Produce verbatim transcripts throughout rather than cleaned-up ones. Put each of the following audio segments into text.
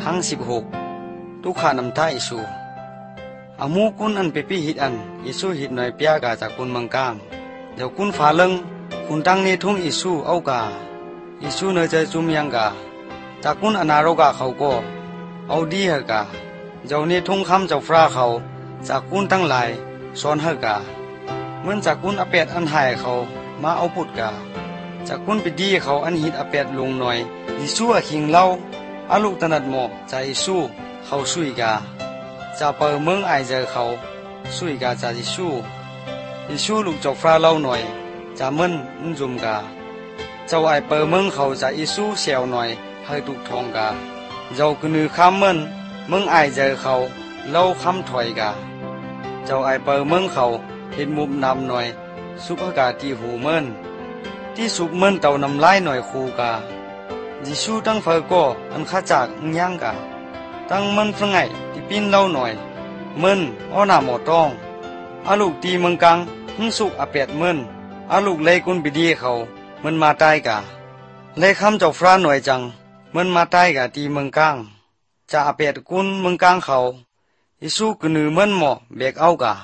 ทั้งสิบหกทุกขานำท่าอิสูอามูกุนอันเปปีหิดอันอิสูหิดหน่อยเปียกาจากกุนมังกางเดี๋ยวกุนฝาเลิงคุณตั้งนี้ทุ่งอิสูเอากาอิสูเนยใจจุมยังกาจากกุนอนารกาเขาก็เอาดีเหกาเจ้านี้ทุ่งคำเจ้าฟราเขาจากกุนตั้งหลายสอนเหกาเหมือนจากกุนอเปดอันหายเขามาเอาปุดกาจากกุนไปดีเขาอันหิดอเปดลงหน่อยอิสูอคิงเล่าอาลูกตนัดหมอใจอิสูเขาสุยกาจะเปิดเมืองไอเจอเขาสุยกาจะอิสูอิสูลูกจกฟราเล่าหน่อยจะมึนอุ้นจุมกาเจ้าไอเปิดเมืองเขาจะอิสูเสียวหน่อยให้ตุกทองกาเจ้าคือนือข้ามมึนเมืองไอเจอเขาเล่าคำถอยกาเจ้าไอเปิดเมืองเขาเห็นมุมนำหน่อยสุภกาตีหูเมินที่สุกเมินเต่านำไล่หน่อยคูกายิสูตั้งเฟอก็อันข้าจากยังกาตั้งมันฟงไงที่ปิ้นเล่าหน่อยเมินอ้อหน้าหมอต้องอาลูกตีเมืองกังหึ่งสุกอาเปียดเมินอาลูกเลยกุนไปดีเขามันมาตายกาเลยคำเจ้าฟราหน่อยจังมันมาตายกาตีเมืองกังจะอาเปียดกุนเมืองกังเขายิสูกนือเมินหมอเบกเอากา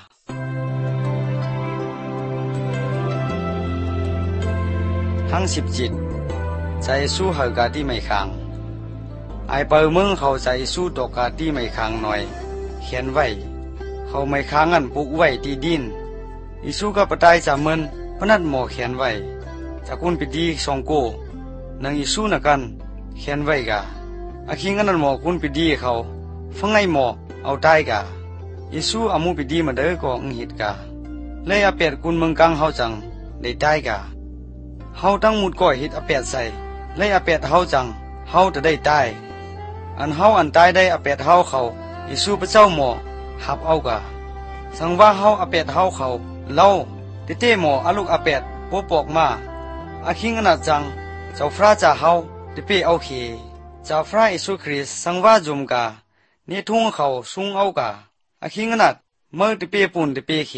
ทั้งสิบจิตใจสู้เหกาที่ไม่ค้างไอเปิดเมืองเขาใจสู้ตกกาที่ไม่ค้างหน่อยเขียนไว้เขาไม่ค้างอันปลูกไว้ที่ดินอิสู้ก็ปตายจากมันพนัดหมอเขียนไว้จากคุณไปดีสองโกนางอิสู้นักันเขียนไว้กาอาคิงอันนั้นหมอคุณไปดีเขาฟังไงหมอเอาตายกาอิสู้อามูไปดีมาเด้อก็อึงหิดกาเลยอาเปียดคุณเมืองกังเขาจังได้ตายกาเฮาตั้งมุดก่อยหิดอาเปียดใส่เลยอาเปียดเฮาจังเฮาจะได้ตายอันเฮาอันตายได้อาเปียดเฮาเขาอิสูพระเจ้าหมอหับเอากะสังว่าเฮาอาเปียดเฮาเขาเล่าเตเต้หมออาลูกอาเปียดโปปอกมาอาคิงอนาจังเจ้าฟราจ่าเฮาเตเป้เอาเขเจ้าฟราอิสุคริสสังว่าจุมกานี่ทุ่งเขาสุงเอากาอาคิงอนาดเมื่อเตเป้ปุ่นเตเป้เข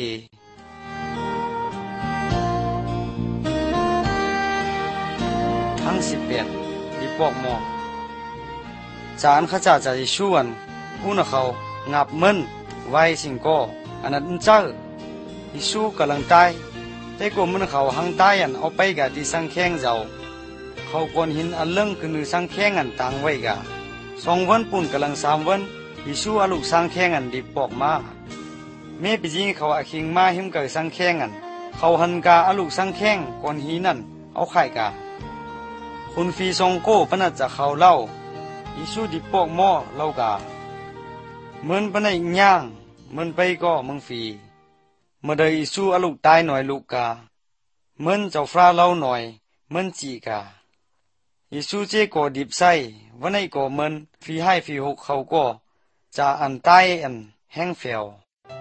ทั้งสิบแปดดิปอกหมอจานข้าจ่าจะชวนผู้นเขางับมึนไว้สิงก็อันนั้นเจ้าอิสูกำลังตายแต่ก็มันเขาหังตายอันเอาไปกะที่สังแข้งเจ้าเขาก้อนหินอันเลื่องคือนือสังแข้งอันต่างไว้กะสองวันปุ่นกำลังสามวันอิสูอาลูกสังแข้งอันดิปอกมาเมื่อปีนี้เขาอาคิงมาหิมกับสังแข้งอันเขาหันกาอาลูกสังแข้งก้อนหินนั่นเอาไข่กาคุณฟีซองโก้ปนัดจะเขาเล่าอิสูดิปอกหม้อเล่ากาเหมือนปนัดย่างเหมือนไปก็มึงฟีเมื่อใดอิสูอาลูกตายหน่อยลูกกาเหมือนเจ้าฟราเล่าหน่อยเหมือนจีกาอิสูเจก็ดิบใส่วันไหนก็เหมือนฟีให้ฟีหกเขาก็จะอันตายอันแห้งเฟล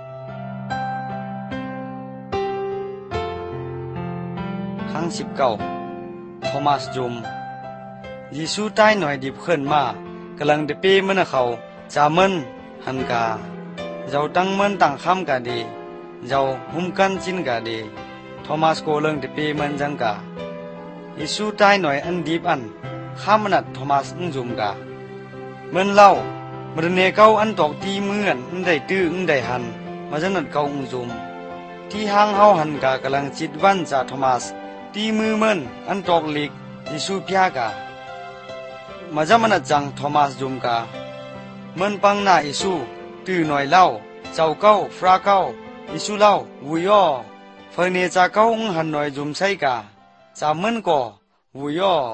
ทั้งสิบเก้าโทมัสจุมยิสูใต้หน่อยดิบขึ้นมากำลังเดเป้มันเขาจามันหันกาเจ้าตั้งมันตั้งคำกาดีเจ้าหุ่มกันจินกาดีโทมัสโกเลิงเดเป้มันจังกายิสูใต้หน่อยอันดิบอันข้ามันนัดโทมัสอุ้งจุมกาเหมือนเล่ามันเนเก้าอันตอกตีมืออันอันได้ตื้ออันได้หันมาจังนัดเก้าอุ้งจุมที่ห้างเฮาหันกากำลังจิตวันจากโทมัสตีมือมันอันตอกหลีกยิสูพิากามาจะมันจังโทมัสจุมกามันปังหน้ายิสูตื้อหน่อยเล่าเจ้าเก้าฟราเก้ายิสูเล่าวุยอเฟเนจาเก้าอุ้งหันหน่อยจุมใส่กาจามันก็วุยอ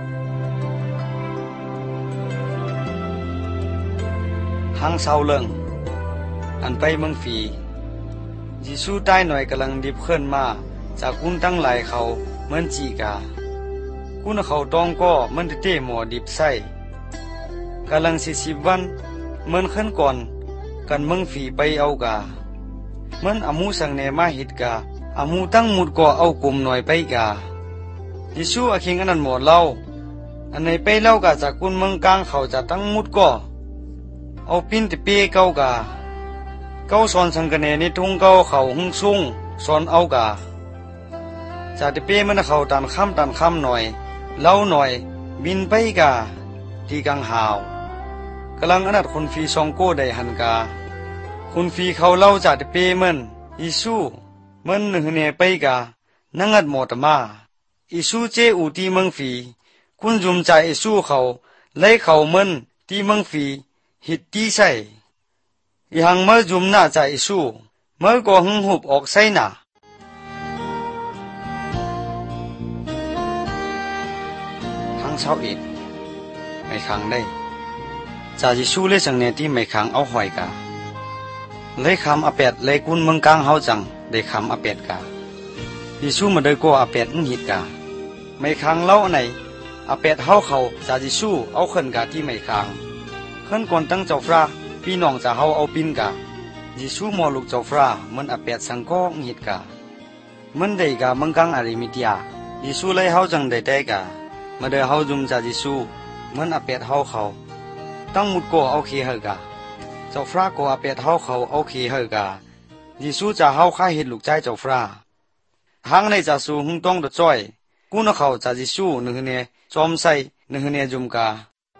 หางเศร้าเลิงอันไปเมืองฝียิสูใต้หน่อยกำลังดิบเคลื่อนมาจากคุณตั้งหลายเขาเหมือนจีกาคุณเขาตองก็มันเตะหมอดิบใส่กำลังสิสิบวันเหมือนขึ้นก่อนกันเมืองฝีไปเอากาเหมือนอามูสังเนมาหิดกาอามูตั้งมุดก็เอากลุ่มหน่อยไปกายิสูอาคิงอันนั้นหมดเล่าอันไหนไปเล่ากาจากคุณเมืองกลางเขาจะตั้งมุดก็เอาปิ้นตะเปียเก้ากาเก้าสอนสังกันเนในทุ่งเก้าเขาหงซุงสอนเอากาจากตะเปียมันเขาตันค่ำตันค่ำหน่อยเล่าหน่อยบินไปกาที่กังหาวกำลังอนัดคนฟีซองโก้ได้หันกาคนฟีเขาเล่าจากเปมันอิสูมันหนึ่งเนไปกานังัดหมดมาอิสูเจอูตีเมืองฟีคุณจุมใจอิสูเขาไล่เขามันตีเมืองฟีหิดตีใส่อีหังเมื่อจุมหน้าใจอิสูเมื่อก็หึงหุบออกใส่หน้าหังเช้าอิดไม่ขังได้จากอิสูเลยสังเนที่ไม่ขังเอาหอยกาเลยคำอเป็ดเลยกุนเมืองกลางเฮาจังได้คำอเป็ดกาอิสูมาโดยก็อเป็ดหิดกาไม่ขังเล่าไหนอเป็ดเฮาเขาจากอิสูเอาขึ้นกาที่ไม่ขังขึ้นก่อนตั้งเจ้าฟ้าพี่น้องจะเฮาเอาปินกายิสูมอลูกเจ้าฟ้ามันอเป็ดสังก็หิดกามันได้กาเมืองกลางอาริมิตยายิสูเลยเฮาจังได้ได้กามาเดอเฮาจุมจากยิสูมันอเป็ดเฮาเขาตั้งมุดก็เอาเคเฮกาเจ้าฟ้าก็อเป็ดเฮาเขาเอาเคเฮกายิสูจะเฮาข้าเห็ดลูกใจเจ้าฟ้าหางในจะสูหึงต้องดจ้อยกูนเขาจะยิสูหนึ่งเนจอมใส่หนึ่งเนจุมกา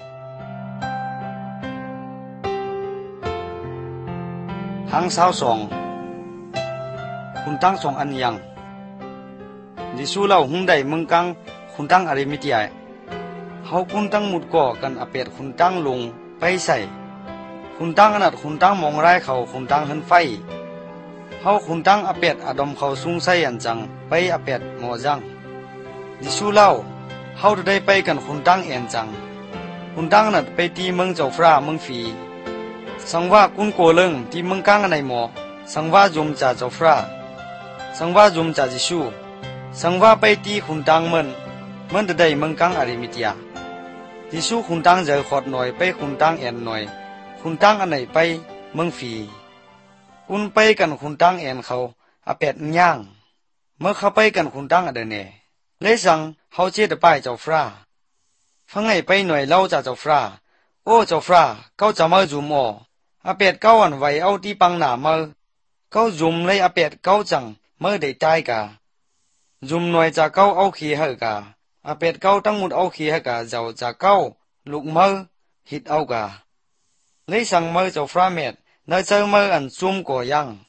หางสาวสองคุณตั้งสองอันยังยิสูเล่าหุงได้เมืองกังคุณตั้งอาริมิตยาเฮาคุณตั้งมุดก่อกันอเป็ดคุณตั้งลงไปใส่คุณตั้งอนัดคุณตั้งมองร้ายเขาคุณตั้งหันไฟเฮาคุณตั้งอเป็ดอดมเขาสูงใส่อันจังไปอเป็ดหมอจังยิสูเล่าเฮาจะได้ไปกันคุณตั้งเอ็นจังคุณตั้งนัดไปตีเมืองเจ้าฟ้าเมืองฟีสังว่ากุนโกเลิงที่เมืองกลางในหมอสังว่าจุมจ่าเจ้าฟ้าสังว่าจุมจ่ายิสูสังว่าไปตีคุณตั้งมันมันจะได้เมืองกลางอาริมิตยายิสูคุณตั้งเจอขอดหน่อยไปคุณตั้งเอ็นหน่อยคุณตั้งอันไหนไปเมืองฟีคุณไปกันคุณตั้งเอ็นเขาอาเป็ดย่างเมื่อเขาไปกันคุณตั้งอันเดเน่เลยสั่งเขาเจตไปเจ้าฟ้าฟังไงไปหน่อยเล่าจากเจ้าฟ้าโอ้เจ้าฟ้าเขาจะมาจุมออาเป็ดเก้าอันไว้เอาที่ปังหนาเมื่อเขาจุมเลยอาเป็ดเก้าจังเมื่อได้ใจกาจุมหน่อยจะเก้าเอาขี้ให้กาอาเป็ดเก้าตั้งมุดเอาขี้ให้กาเจ้าจะเก้าลูกเมื่อหิดเอากาเลยสั่งเมื่อเจ้าฟ้าเม็ดนายเจอเมื่ออันจุมก่อยัง